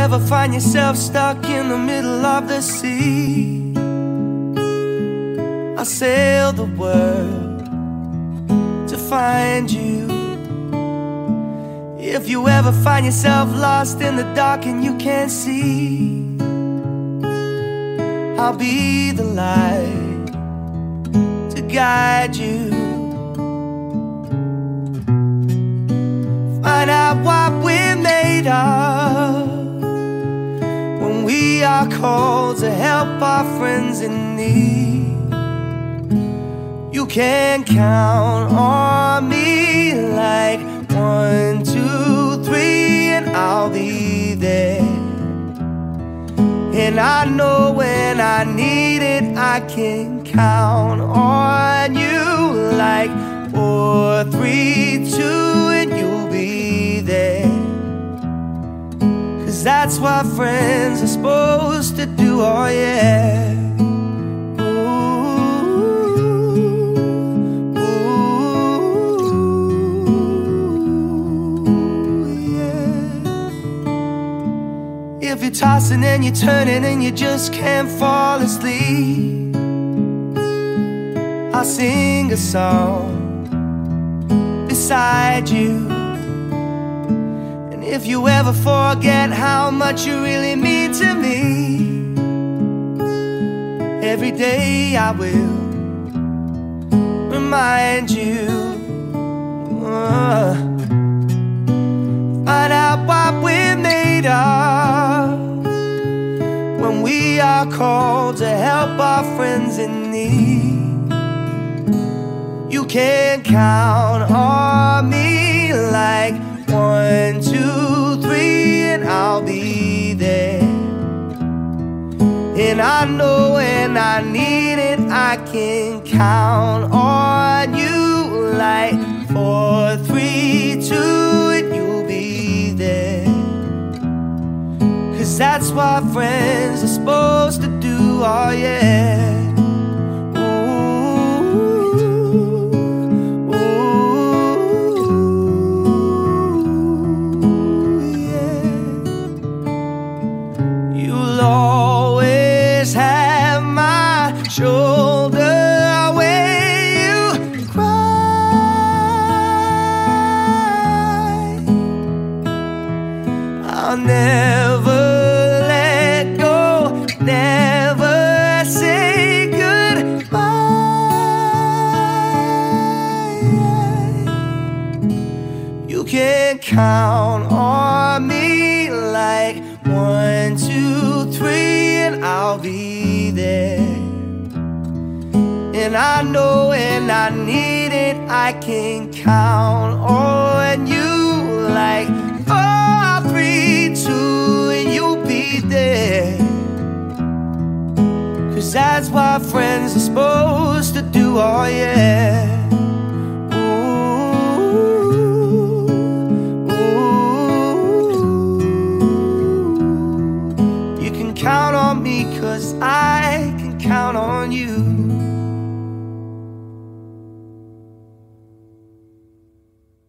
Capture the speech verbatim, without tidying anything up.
ever find yourself stuck in the middle of the sea, I'll sail the world to find you. If you ever find yourself lost in the dark and you can't see, I'll be the light to guide you. Find out what we're made of when we are called to help our friends in need. You can count on me like one, two, three, and I'll be there. And I know when I need it, I can count on you like four, three, two, and you'll be there. Cause that's what friends are supposed to do, oh yeah. If you're tossing and you're turning and you just can't fall asleep, I'll sing a song beside you. And if you ever forget how much you really mean to me, every day I will remind you. uh, Find out what we're made of when we are called to help our friends in need. You can count on me like one, two, three, and I'll be there. And I know when I need it, I can count on you like four, three, two, and you'll be there. Cause that's what friends are supposed to do, oh yeah. Ooh, ooh, yeah. You'll always have my shoulder when you cry. I'll never never say goodbye. You can count on me like one, two, three, and I'll be there. And I know when I need it, I can count on you like four, three, two, and you'll be there. Cause that's what friends are supposed to do, oh yeah. Ooh, ooh. You can count on me cause I can count on you.